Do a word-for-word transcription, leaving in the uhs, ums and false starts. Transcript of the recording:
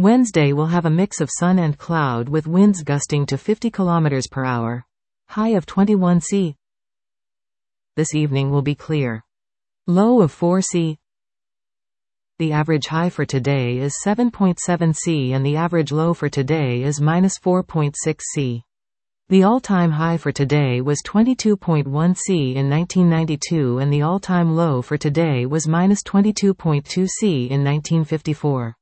Wednesday will have a mix of sun and cloud with winds gusting to fifty kilometers per hour. High of twenty-one degrees Celsius. This evening will be clear. Low of four degrees Celsius. The average high for today is seven point seven degrees Celsius and the average low for today is minus four point six degrees Celsius. The all-time high for today was twenty-two point one degrees Celsius in nineteen ninety-two and the all-time low for today was minus twenty-two point two degrees Celsius in nineteen fifty-four.